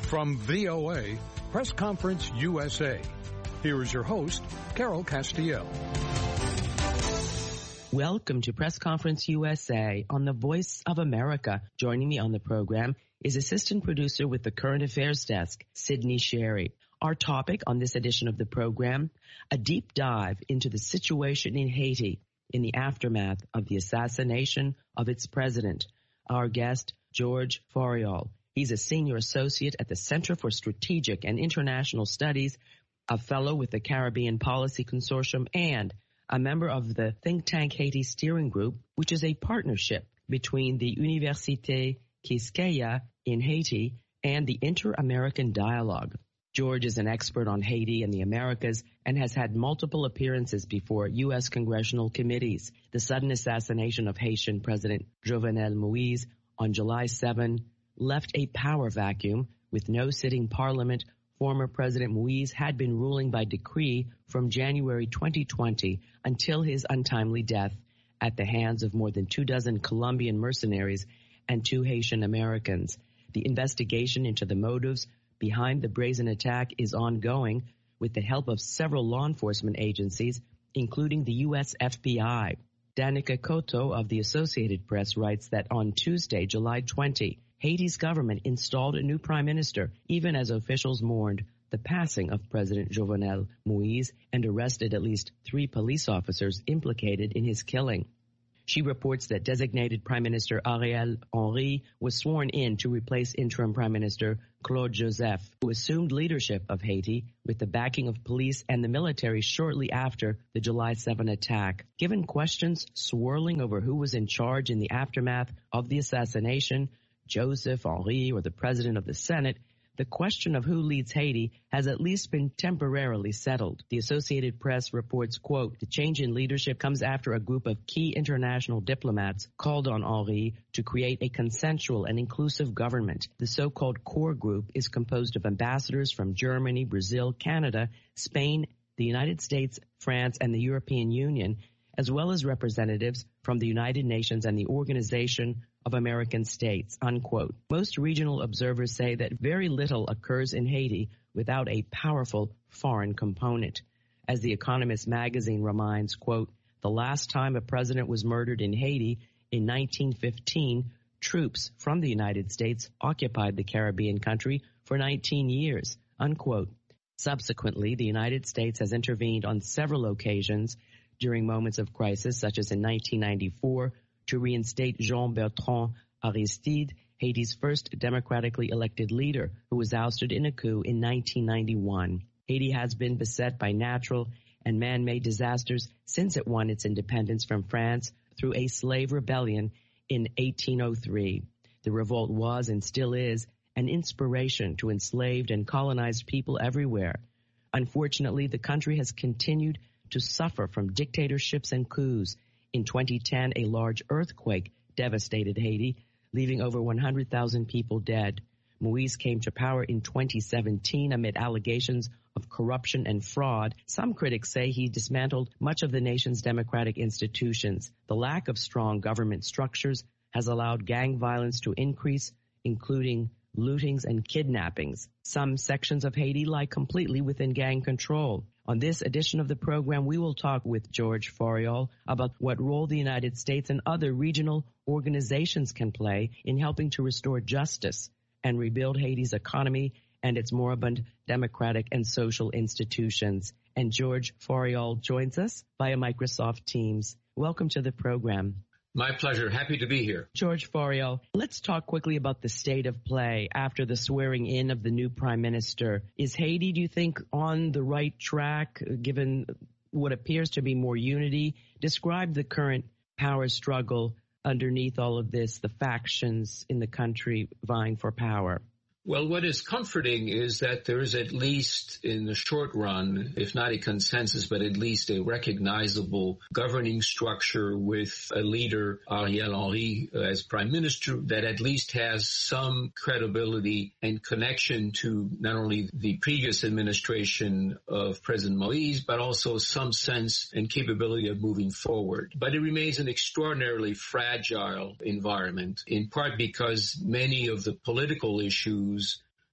From VOA, Press Conference USA. Here is your host, Carol Castiel. Welcome to Press Conference USA on the Voice of America. Joining me on the program is assistant producer with the Current Affairs Desk, Sydney Sherry. Our topic on this edition of the program, a deep dive into the situation in Haiti in the aftermath of the assassination of its president. Our guest, George Fariol. He's a senior associate at the Center for Strategic and International Studies, a fellow with the Caribbean Policy Consortium, and a member of the think tank Haiti Steering Group, which is a partnership between the Université Quisqueya in Haiti and the Inter-American Dialogue. George is an expert on Haiti and the Americas and has had multiple appearances before U.S. congressional committees. The sudden assassination of Haitian President Jovenel Moïse on July 7 left a power vacuum with no sitting parliament. Former President Moïse had been ruling by decree from January 2020 until his untimely death at the hands of more than 24 Colombian mercenaries and 2 Haitian Americans. The investigation into the motives behind the brazen attack is ongoing with the help of several law enforcement agencies, including the U.S. FBI. Danica Cotto of the Associated Press writes that on Tuesday, July 20, Haiti's government installed a new prime minister, even as officials mourned the passing of President Jovenel Moïse and arrested at least 3 police officers implicated in his killing. She reports that designated Prime Minister Ariel Henry was sworn in to replace interim Prime Minister Claude Joseph, who assumed leadership of Haiti with the backing of police and the military shortly after the July 7 attack. Given questions swirling over who was in charge in the aftermath of the assassination, Joseph, Henry, or the President of the Senate, the question of who leads Haiti has at least been temporarily settled. The Associated Press reports, quote, the change in leadership comes after a group of key international diplomats called on Henry to create a consensual and inclusive government. The so-called core group is composed of ambassadors from Germany, Brazil, Canada, Spain, the United States, France, and the European Union, as well as representatives from the United Nations and the Organization of American States, unquote. Most regional observers say that very little occurs in Haiti without a powerful foreign component. As The Economist magazine reminds, quote, the last time a president was murdered in Haiti in 1915, troops from the United States occupied the Caribbean country for 19 years, unquote. Subsequently, the United States has intervened on several occasions during moments of crisis, such as in 1994, to reinstate Jean-Bertrand Aristide, Haiti's first democratically elected leader, who was ousted in a coup in 1991. Haiti has been beset by natural and man-made disasters since it won its independence from France through a slave rebellion in 1803. The revolt was and still is an inspiration to enslaved and colonized people everywhere. Unfortunately, the country has continued to suffer from dictatorships and coups. In 2010, a large earthquake devastated Haiti, leaving over 100,000 people dead. Moïse came to power in 2017 amid allegations of corruption and fraud. Some critics say he dismantled much of the nation's democratic institutions. The lack of strong government structures has allowed gang violence to increase, including lootings and kidnappings. Some sections of Haiti lie completely within gang control. On this edition of the program, we will talk with George Fariol about what role the United States and other regional organizations can play in helping to restore justice and rebuild Haiti's economy and its moribund democratic and social institutions. And George Fariol joins us via Microsoft Teams. Welcome to the program. My pleasure. Happy to be here. George Fariol, let's talk quickly about the state of play after the swearing in of the new prime minister. Is Haiti, do you think, on the right track, given what appears to be more unity? Describe the current power struggle underneath all of this, the factions in the country vying for power. Well, what is comforting is that there is at least in the short run, if not a consensus, but at least a recognizable governing structure with a leader, Ariel Henry, as prime minister, that at least has some credibility and connection to not only the previous administration of President Moïse, but also some sense and capability of moving forward. But it remains an extraordinarily fragile environment, in part because many of the political issues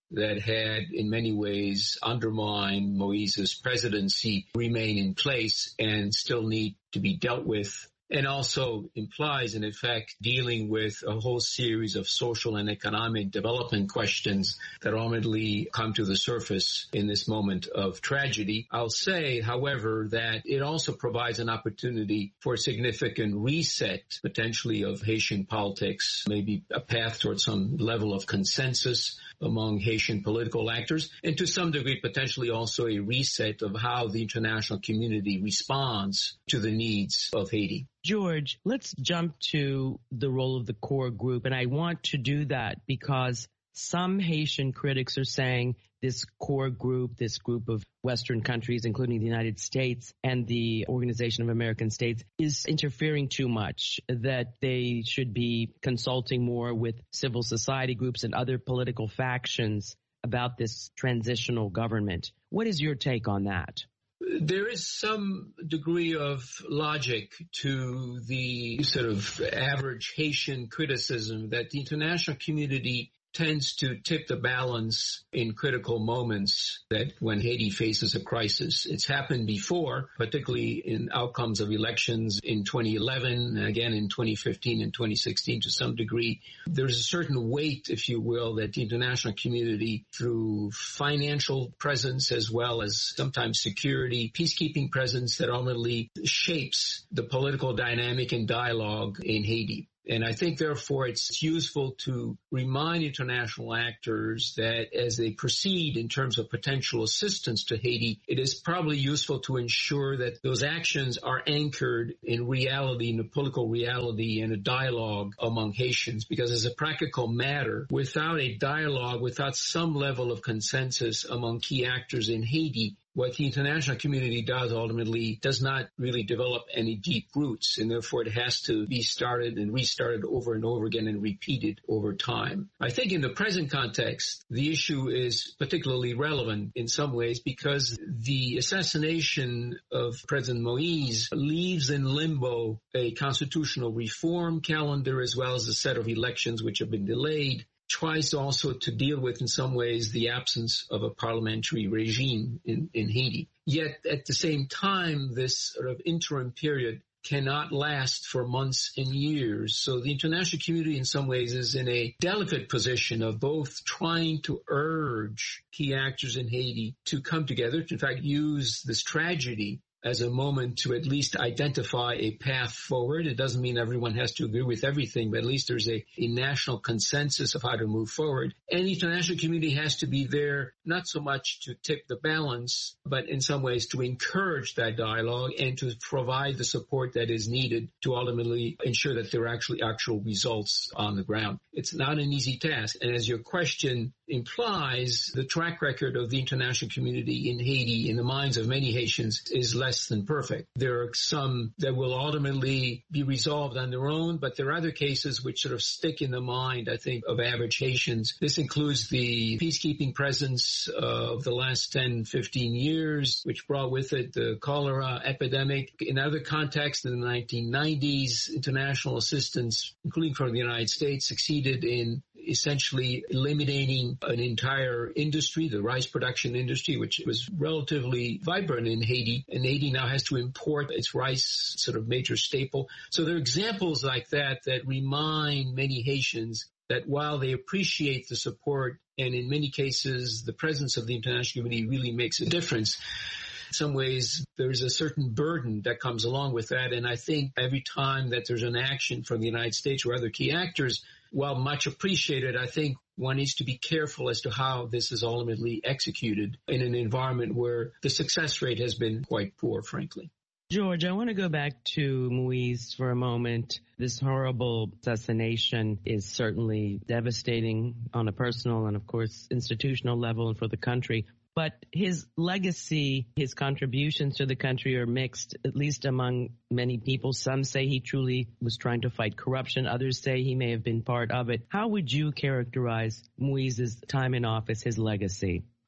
that had in many ways undermined Moïse's presidency remain in place and still need to be dealt with, and also implies, and in fact, dealing with a whole series of social and economic development questions that ultimately come to the surface in this moment of tragedy. I'll say, however, that it also provides an opportunity for a significant reset, potentially, of Haitian politics, maybe a path towards some level of consensus among Haitian political actors, and to some degree, potentially also a reset of how the international community responds to the needs of Haiti. George, let's jump to the role of the core group. And I want to do that because some Haitian critics are saying this core group, this group of Western countries, including the United States and the Organization of American States, is interfering too much, that they should be consulting more with civil society groups and other political factions about this transitional government. What is your take on that? There is some degree of logic to the sort of average Haitian criticism that the international community tends to tip the balance in critical moments that when Haiti faces a crisis. It's happened before, particularly in outcomes of elections in 2011, again in 2015 and 2016 to some degree. There's a certain weight, if you will, that the international community, through financial presence as well as sometimes security, peacekeeping presence, that ultimately shapes the political dynamic and dialogue in Haiti. And I think, therefore, it's useful to remind international actors that as they proceed in terms of potential assistance to Haiti, it is probably useful to ensure that those actions are anchored in reality, in a political reality, and a dialogue among Haitians. Because as a practical matter, without a dialogue, without some level of consensus among key actors in Haiti, what the international community does ultimately does not really develop any deep roots, and therefore it has to be started and restarted over and over again and repeated over time. I think in the present context, the issue is particularly relevant in some ways because the assassination of President Moïse leaves in limbo a constitutional reform calendar as well as a set of elections which have been delayed, tries also to deal with, in some ways, the absence of a parliamentary regime in Haiti. Yet, at the same time, this sort of interim period cannot last for months and years. So the international community, in some ways, is in a delicate position of both trying to urge key actors in Haiti to come together, to, in fact, use this tragedy as a moment to at least identify a path forward. It doesn't mean everyone has to agree with everything, but at least there's a national consensus of how to move forward. And the international community has to be there, not so much to tip the balance, but in some ways to encourage that dialogue and to provide the support that is needed to ultimately ensure that there are actually actual results on the ground. It's not an easy task. And as your question implies, the track record of the international community in Haiti, in the minds of many Haitians, is less than perfect. There are some that will ultimately be resolved on their own, but there are other cases which sort of stick in the mind, I think, of average Haitians. This includes the peacekeeping presence of the last 10, 15 years, which brought with it the cholera epidemic. In other contexts, in the 1990s, international assistance, including from the United States, succeeded in essentially eliminating an entire industry, the rice production industry, which was relatively vibrant in Haiti. And Haiti now has to import its rice, sort of major staple. So there are examples like that that remind many Haitians that while they appreciate the support, and in many cases the presence of the international community really makes a difference, in some ways, there's a certain burden that comes along with that. And I think every time that there's an action from the United States or other key actors, while much appreciated, I think one needs to be careful as to how this is ultimately executed in an environment where the success rate has been quite poor, frankly. George, I want to go back to Moïse for a moment. This horrible assassination is certainly devastating on a personal and, of course, institutional level and for the country. But his legacy, his contributions to the country are mixed, at least among many people. Some say he truly was trying to fight corruption. Others say he may have been part of it. How would you characterize Moïse's time in office, his legacy?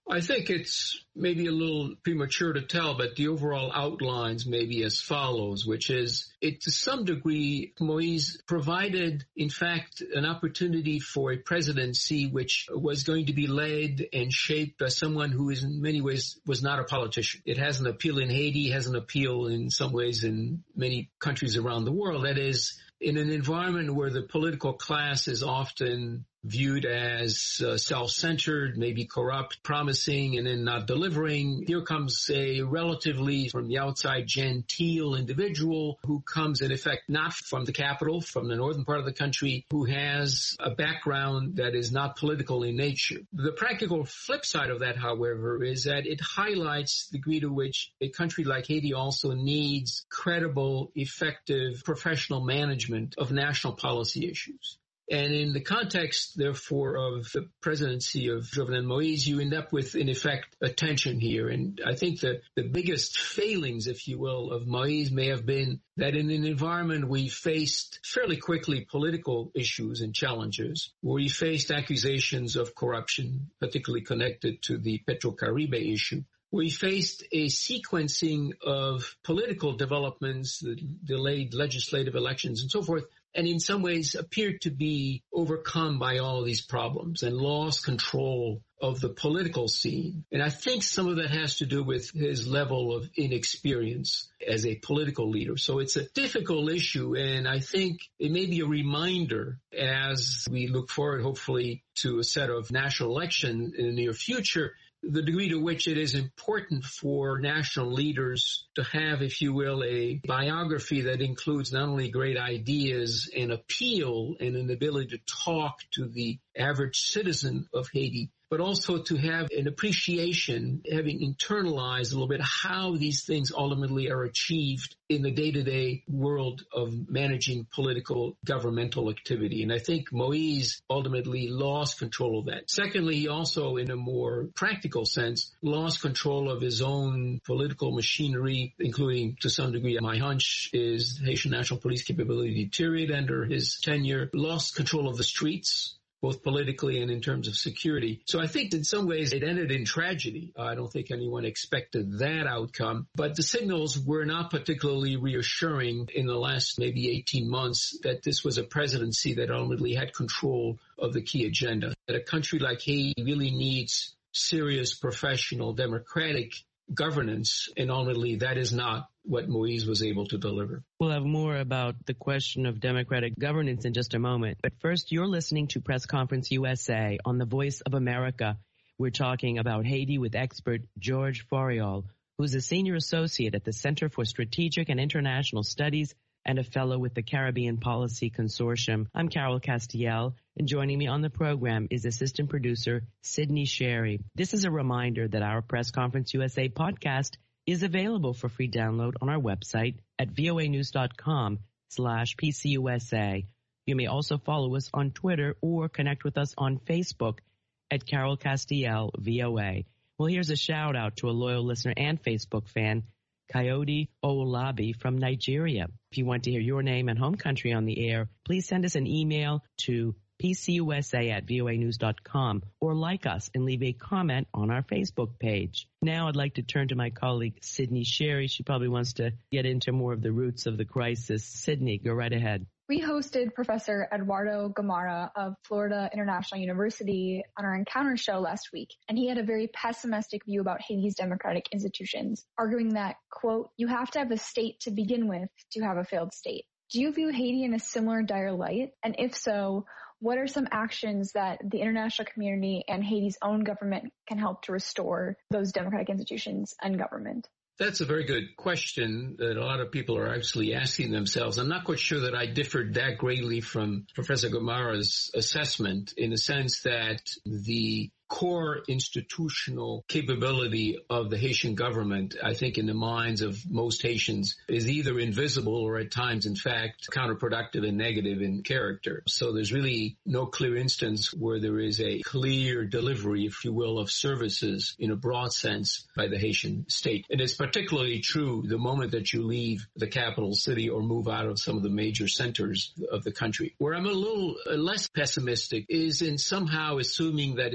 I think it's maybe a little premature to tell, but the overall outlines may be as follows, which is to some degree, Moïse provided, in fact, an opportunity for a presidency which was going to be led and shaped by someone who is in many ways was not a politician. It has an appeal in Haiti, has an appeal in some ways in many countries around the world. That is, in an environment where the political class is often viewed as self-centered, maybe corrupt, promising, and then not delivering. Here comes a relatively, from the outside, genteel individual who comes, in effect, not from the capital, from the northern part of the country, who has a background that is not political in nature. The practical flip side of that, however, is that it highlights the degree to which a country like Haiti also needs credible, effective, professional management of national policy issues. And in the context, therefore, of the presidency of Jovenel Moïse, you end up with, in effect, a tension here. And I think that the biggest failings, if you will, of Moïse may have been that in an environment we faced fairly quickly political issues and challenges, where we faced accusations of corruption, particularly connected to the Petrocaribe issue. We faced a sequencing of political developments, the delayed legislative elections and so forth, and in some ways appeared to be overcome by all of these problems and lost control of the political scene. And I think some of that has to do with his level of inexperience as a political leader. So it's a difficult issue, and I think it may be a reminder as we look forward, hopefully, to a set of national elections in the near future, the degree to which it is important for national leaders to have, if you will, a biography that includes not only great ideas and appeal and an ability to talk to the average citizen of Haiti, but also to have an appreciation, having internalized a little bit how these things ultimately are achieved in the day-to-day world of managing political governmental activity. And I think Moïse ultimately lost control of that. Secondly, he also, in a more practical sense, lost control of his own political machinery, including, to some degree, my hunch is Haitian National Police capability deteriorated under his tenure, lost control of the streets, both politically and in terms of security. So I think in some ways it ended in tragedy. I don't think anyone expected that outcome, but the signals were not particularly reassuring in the last maybe 18 months that this was a presidency that ultimately had control of the key agenda. That a country like Haiti really needs serious, professional, democratic governance, and ultimately that is not what Moïse was able to deliver. We'll have more about the question of democratic governance in just a moment. But first, you're listening to Press Conference USA on the Voice of America. We're talking about Haiti with expert George Fariol, who's a senior associate at the Center for Strategic and International Studies and a fellow with the Caribbean Policy Consortium. I'm Carol Castiel, and joining me on the program is assistant producer Sydney Sherry. This is a reminder that our Press Conference USA podcast is available for free download on our website at voanews.com/PCUSA. You may also follow us on Twitter or connect with us on Facebook at Carol Castiel VOA. Well, here's a shout out to a loyal listener and Facebook fan, Coyote Olabi from Nigeria. If you want to hear your name and home country on the air, please send us an email to pcusa@voanews.com or like us and leave a comment on our Facebook page. Now I'd like to turn to my colleague, Sydney Sherry. She probably wants to get into more of the roots of the crisis. Sydney, go right ahead. We hosted Professor Eduardo Gamarra of Florida International University on our Encounter show last week, and he had a very pessimistic view about Haiti's democratic institutions, arguing that, quote, you have to have a state to begin with to have a failed state. Do you view Haiti in a similar dire light? And if so, what are some actions that the international community and Haiti's own government can help to restore those democratic institutions and government? That's a very good question that a lot of people are actually asking themselves. I'm not quite sure that I differed that greatly from Professor Gamarra's assessment in the sense that the core institutional capability of the Haitian government, I think in the minds of most Haitians, is either invisible or at times, in fact, counterproductive and negative in character. So there's really no clear instance where there is a clear delivery, if you will, of services in a broad sense by the Haitian state. And it's particularly true the moment that you leave the capital city or move out of some of the major centers of the country. Where I'm a little less pessimistic is in somehow assuming that if that's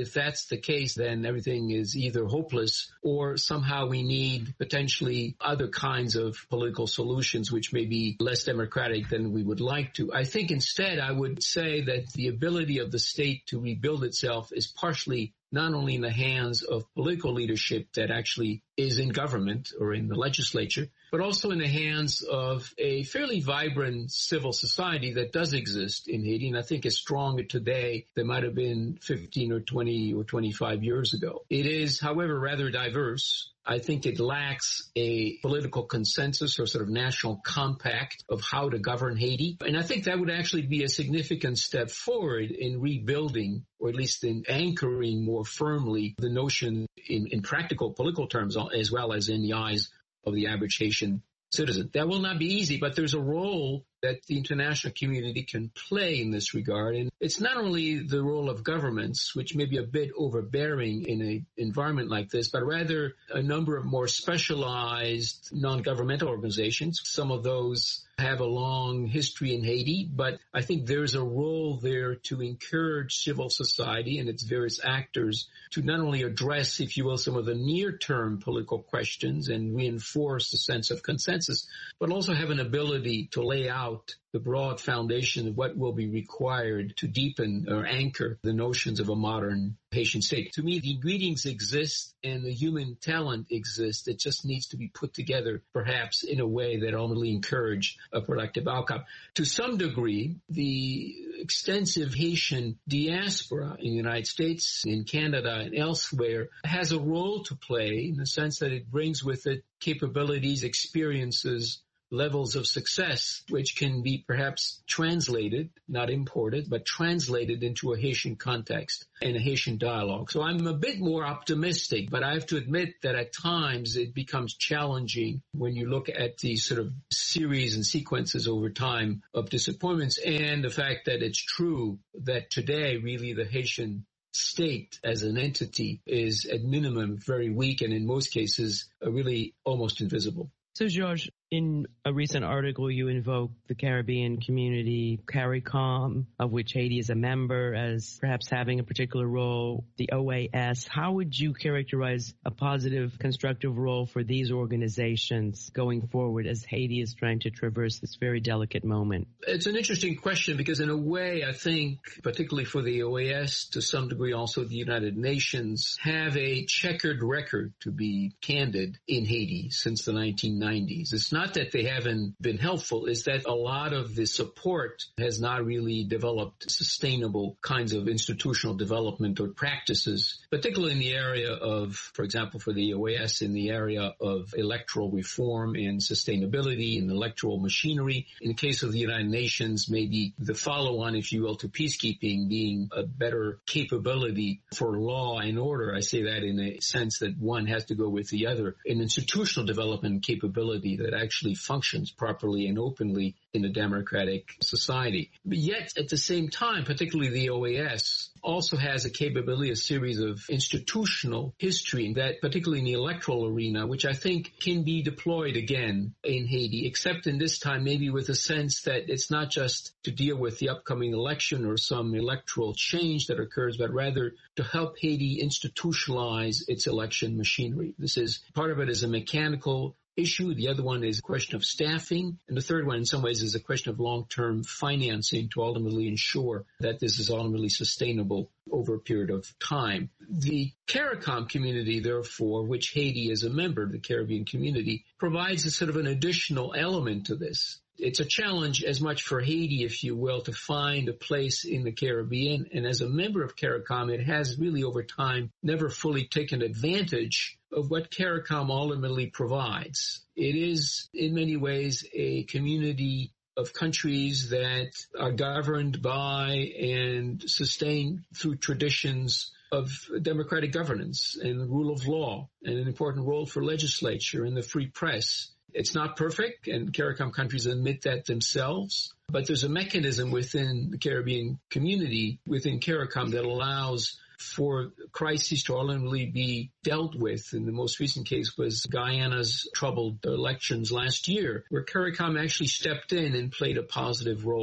that's the case, then everything is either hopeless or somehow we need potentially other kinds of political solutions which may be less democratic than we would like to. I think instead I would say that the ability of the state to rebuild itself is partially not only in the hands of political leadership that actually is in government or in the legislature, but also in the hands of a fairly vibrant civil society that does exist in Haiti, and I think is stronger today than might have been 15 or 20 or 25 years ago. It is, however, rather diverse. I think it lacks a political consensus or sort of national compact of how to govern Haiti. And I think that would actually be a significant step forward in rebuilding, or at least in anchoring more firmly the notion in practical political terms, as well as in the eyes of the average Haitian citizen. That will not be easy, but there's a role that the international community can play in this regard. And it's not only the role of governments, which may be a bit overbearing in an environment like this, but rather a number of more specialized non-governmental organizations. Some of those have a long history in Haiti, but I think there's a role there to encourage civil society and its various actors to not only address, if you will, some of the near-term political questions and reinforce a sense of consensus, but also have an ability to lay out the broad foundation of what will be required to deepen or anchor the notions of a modern Haitian state. To me, the ingredients exist and the human talent exists. It just needs to be put together, perhaps in a way that ultimately encourage a productive outcome. To some degree, the extensive Haitian diaspora in the United States, in Canada, and elsewhere has a role to play in the sense that it brings with it capabilities, experiences, levels of success, which can be perhaps translated, not imported, but translated into a Haitian context and a Haitian dialogue. So I'm a bit more optimistic, but I have to admit that at times it becomes challenging when you look at the sort of series and sequences over time of disappointments and the fact that it's true that today really the Haitian state as an entity is at minimum very weak and in most cases really almost invisible. So, George, in a recent article, you invoked the Caribbean community, CARICOM, of which Haiti is a member, as perhaps having a particular role, the OAS. How would you characterize a positive, constructive role for these organizations going forward as Haiti is trying to traverse this very delicate moment? It's an interesting question because in a way, I think, particularly for the OAS, to some degree also the United Nations, have a checkered record, to be candid, in Haiti since the 1990s. It's not that they haven't been helpful, it's that a lot of the support has not really developed sustainable kinds of institutional development or practices, particularly in the area of, for example, for the OAS, in the area of electoral reform and sustainability and electoral machinery. In the case of the United Nations, maybe the follow-on, if you will, to peacekeeping being a better capability for law and order. I say that in a sense that one has to go with the other. An institutional development capability that actually functions properly and openly in a democratic society. But yet, at the same time, particularly the OAS also has a capability, a series of institutional history that, particularly in the electoral arena, which I think can be deployed again in Haiti, except in this time maybe with a sense that it's not just to deal with the upcoming election or some electoral change that occurs, but rather to help Haiti institutionalize its election machinery. This is, part of it is a mechanical issue. The other one is a question of staffing. And the third one, in some ways, is a question of long-term financing to ultimately ensure that this is ultimately sustainable over a period of time. The CARICOM community, therefore, which Haiti is a member of the Caribbean community, provides a sort of an additional element to this. It's a challenge as much for Haiti, if you will, to find a place in the Caribbean. And as a member of CARICOM, it has really over time never fully taken advantage of what CARICOM ultimately provides. It is in many ways a community of countries that are governed by and sustained through traditions of democratic governance and the rule of law, and an important role for legislature and the free press. It's not perfect, and CARICOM countries admit that themselves, but there's a mechanism within the Caribbean community, within CARICOM, that allows for crises to ultimately be dealt with. And the most recent case was Guyana's troubled elections last year, where CARICOM actually stepped in and played a positive role.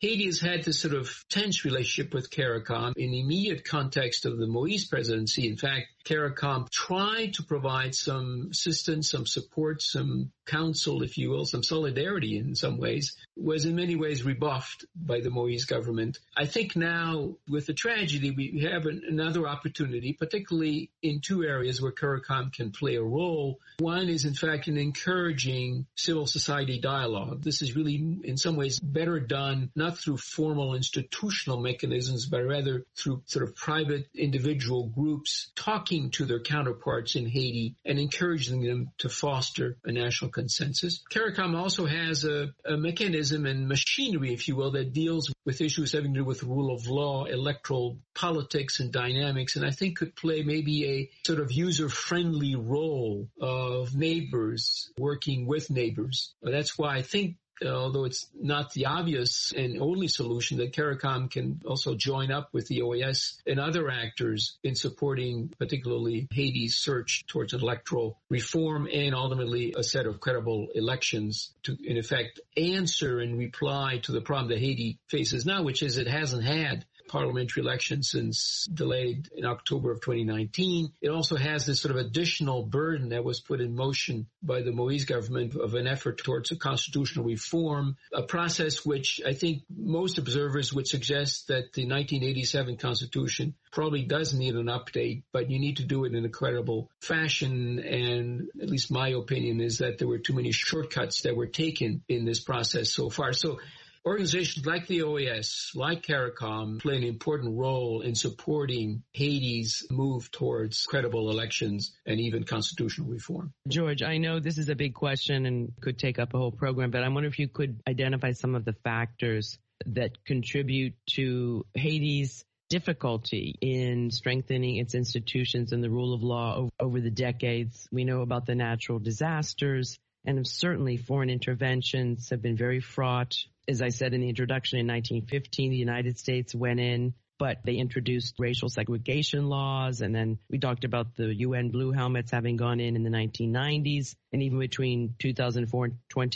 Haiti has had this sort of tense relationship with CARICOM in the immediate context of the Moïse presidency. In fact, CARICOM tried to provide some assistance, some support, some counsel, if you will, some solidarity in some ways, was in many ways rebuffed by the Moïse government. I think now with the tragedy, we have another opportunity, particularly in two areas where CARICOM can play a role. One is, in fact, in encouraging civil society dialogue. This is really, in some ways, better done not through formal institutional mechanisms, but rather through sort of private individual groups talking to their counterparts in Haiti and encouraging them to foster a national consensus. CARICOM also has a mechanism and machinery, if you will, that deals with issues having to do with rule of law, electoral politics and dynamics, and I think could play maybe a sort of user-friendly role of neighbors working with neighbors. That's why I think, although it's not the obvious and only solution, that CARICOM can also join up with the OAS and other actors in supporting particularly Haiti's search towards electoral reform and ultimately a set of credible elections to, in effect, answer and reply to the problem that Haiti faces now, which is it hasn't had parliamentary election since delayed in October of 2019. It also has this sort of additional burden that was put in motion by the Moïse government of an effort towards a constitutional reform, a process which I think most observers would suggest that the 1987 Constitution probably does need an update, but you need to do it in a credible fashion. And at least my opinion is that there were too many shortcuts that were taken in this process so far. So organizations like the OAS, like CARICOM, play an important role in supporting Haiti's move towards credible elections and even constitutional reform. George, I know this is a big question and could take up a whole program, but I wonder if you could identify some of the factors that contribute to Haiti's difficulty in strengthening its institutions and the rule of law over the decades. We know about the natural disasters, and certainly foreign interventions have been very fraught. As I said in the introduction, in 1915, the United States went in, but they introduced racial segregation laws. And then we talked about the UN Blue Helmets having gone in the 1990s, and even between 2004 and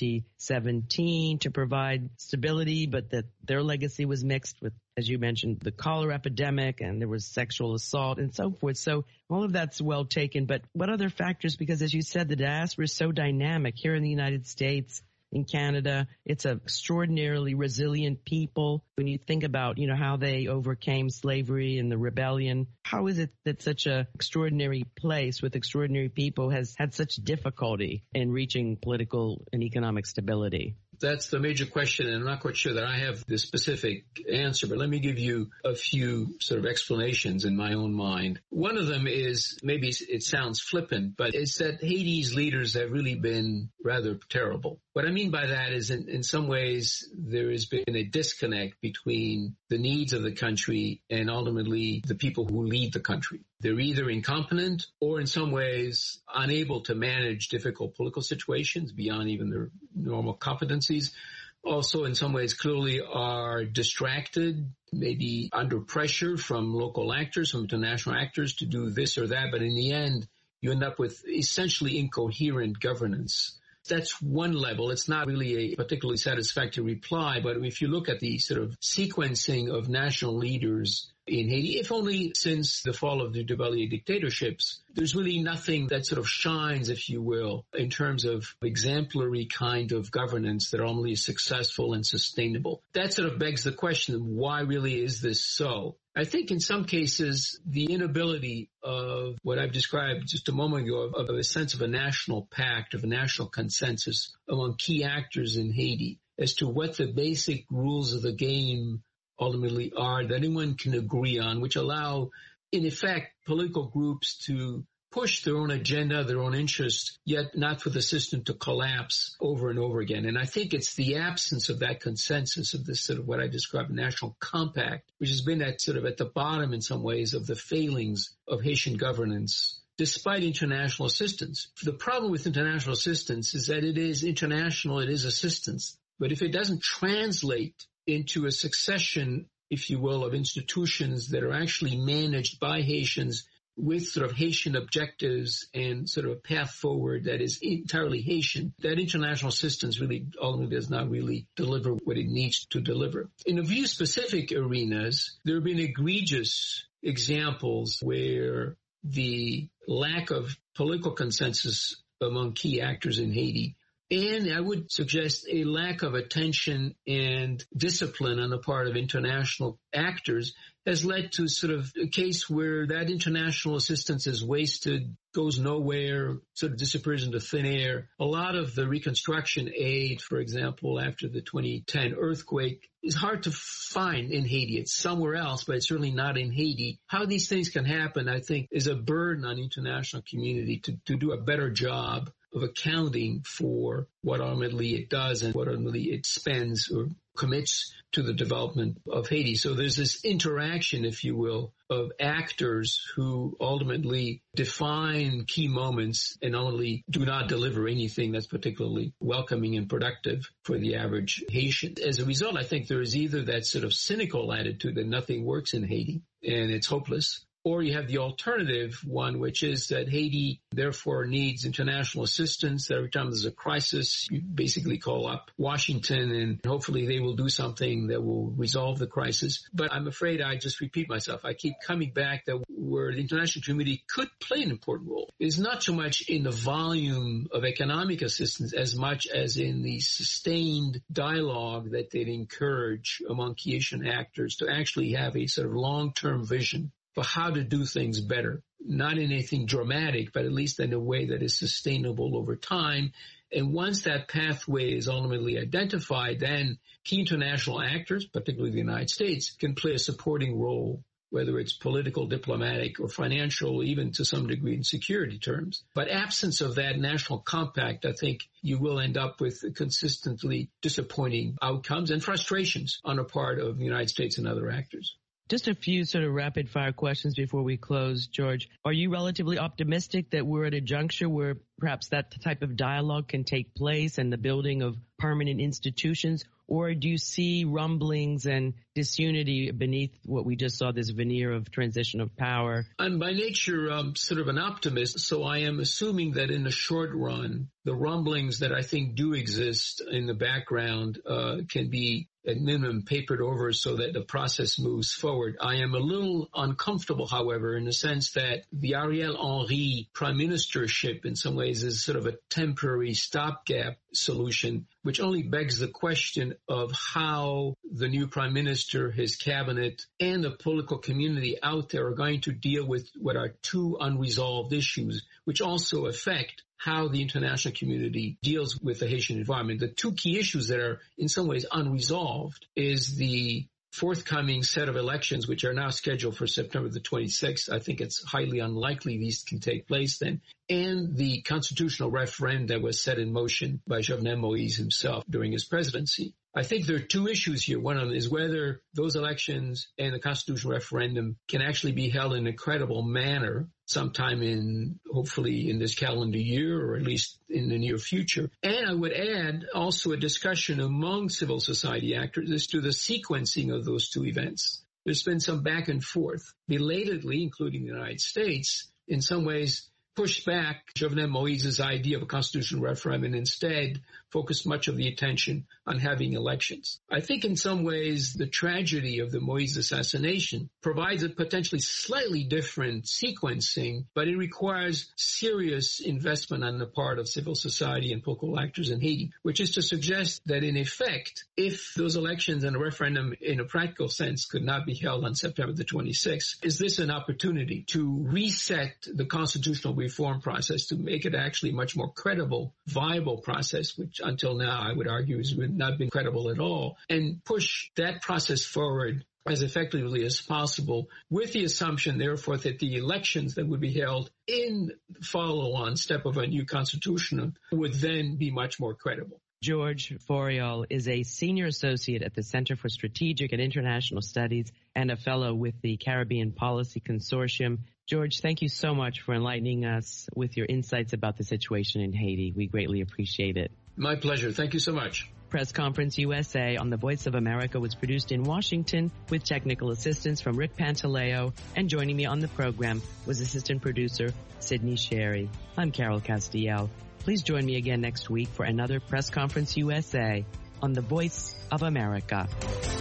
2017 to provide stability, but that their legacy was mixed with, as you mentioned, the cholera epidemic, and there was sexual assault and so forth. So all of that's well taken. But what other factors? Because as you said, the diaspora is so dynamic here in the United States. In Canada, it's an extraordinarily resilient people. When you think about, how they overcame slavery and the rebellion, how is it that such an extraordinary place with extraordinary people has had such difficulty in reaching political and economic stability? That's the major question, and I'm not quite sure that I have the specific answer, but let me give you a few sort of explanations in my own mind. One of them is, maybe it sounds flippant, but it's that Haiti's leaders have really been rather terrible. What I mean by that is in some ways there has been a disconnect between the needs of the country and ultimately the people who lead the country. They're either incompetent or in some ways unable to manage difficult political situations beyond even their normal competencies. Also, in some ways, clearly are distracted, maybe under pressure from local actors, from international actors to do this or that. But in the end, you end up with essentially incoherent governance. That's one level. It's not really a particularly satisfactory reply, but if you look at the sort of sequencing of national leaders in Haiti, if only since the fall of the Duvalier dictatorships, there's really nothing that sort of shines, if you will, in terms of exemplary kind of governance that are only successful and sustainable. That sort of begs the question, why really is this so? I think in some cases, the inability of what I've described just a moment ago of a sense of a national pact, of a national consensus among key actors in Haiti as to what the basic rules of the game ultimately are that anyone can agree on, which allow, in effect, political groups to push their own agenda, their own interests, yet not for the system to collapse over and over again. And I think it's the absence of that consensus, of this sort of what I described national compact, which has been at sort of at the bottom in some ways of the failings of Haitian governance, despite international assistance. The problem with international assistance is that it is international, it is assistance. But if it doesn't translate into a succession, if you will, of institutions that are actually managed by Haitians with sort of Haitian objectives and sort of a path forward that is entirely Haitian, that international assistance really ultimately does not really deliver what it needs to deliver. In a few specific arenas, there have been egregious examples where the lack of political consensus among key actors in Haiti, and I would suggest a lack of attention and discipline on the part of international actors, has led to sort of a case where that international assistance is wasted, goes nowhere, sort of disappears into thin air. A lot of the reconstruction aid, for example, after the 2010 earthquake, is hard to find in Haiti. It's somewhere else, but it's certainly not in Haiti. How these things can happen, I think, is a burden on the international community to do a better job of accounting for what ultimately it does and what ultimately it spends or commits to the development of Haiti. So there's this interaction, if you will, of actors who ultimately define key moments and ultimately do not deliver anything that's particularly welcoming and productive for the average Haitian. As a result, I think there is either that sort of cynical attitude that nothing works in Haiti and it's hopeless, or you have the alternative one, which is that Haiti, therefore, needs international assistance. Every time there's a crisis, you basically call up Washington, and hopefully they will do something that will resolve the crisis. But I'm afraid I just repeat myself. I keep coming back that where the international community could play an important role is not so much in the volume of economic assistance as much as in the sustained dialogue that they'd encourage among key Haitian actors to actually have a sort of long-term vision for how to do things better, not in anything dramatic, but at least in a way that is sustainable over time. And once that pathway is ultimately identified, then key international actors, particularly the United States, can play a supporting role, whether it's political, diplomatic, or financial, even to some degree in security terms. But absence of that national compact, I think you will end up with consistently disappointing outcomes and frustrations on the part of the United States and other actors. Just a few sort of rapid fire questions before we close, George. Are you relatively optimistic that we're at a juncture where perhaps that type of dialogue can take place and the building of permanent institutions? Or do you see rumblings and disunity beneath what we just saw, this veneer of transition of power? I'm by nature sort of an optimist, so I am assuming that in the short run, the rumblings that I think do exist in the background can be at minimum papered over so that the process moves forward. I am a little uncomfortable, however, in the sense that the Ariel Henry prime ministership in some ways is sort of a temporary stopgap solution, which only begs the question of how the new prime minister, his cabinet, and the political community out there are going to deal with what are two unresolved issues, which also affect how the international community deals with the Haitian environment. The two key issues that are in some ways unresolved is the forthcoming set of elections, which are now scheduled for September the 26th. I think it's highly unlikely these can take place then. And the constitutional referendum that was set in motion by Jovenel Moïse himself during his presidency. I think there are two issues here. One of them is whether those elections and the constitutional referendum can actually be held in a credible manner sometime in, hopefully in this calendar year, or at least in the near future. And I would add also a discussion among civil society actors as to the sequencing of those two events. There's been some back and forth, belatedly, including the United States, in some ways pushed back Jovenel Moïse's idea of a constitutional referendum and instead focused much of the attention on having elections. I think in some ways the tragedy of the Moïse assassination provides a potentially slightly different sequencing, but it requires serious investment on the part of civil society and political actors in Haiti, which is to suggest that in effect, if those elections and a referendum in a practical sense could not be held on September the 26th, is this an opportunity to reset the constitutional reform process to make it actually a much more credible, viable process, which until now I would argue has not been credible at all, and push that process forward as effectively as possible, with the assumption, therefore, that the elections that would be held in the follow-on step of a new constitution would then be much more credible. George Forial is a senior associate at the Center for Strategic and International Studies and a fellow with the Caribbean Policy Consortium. George, thank you so much for enlightening us with your insights about the situation in Haiti. We greatly appreciate it. My pleasure. Thank you so much. Press Conference USA on the Voice of America was produced in Washington with technical assistance from Rick Pantaleo, and joining me on the program was assistant producer Sydney Sherry. I'm Carol Castiel. Please join me again next week for another Press Conference USA on the Voice of America.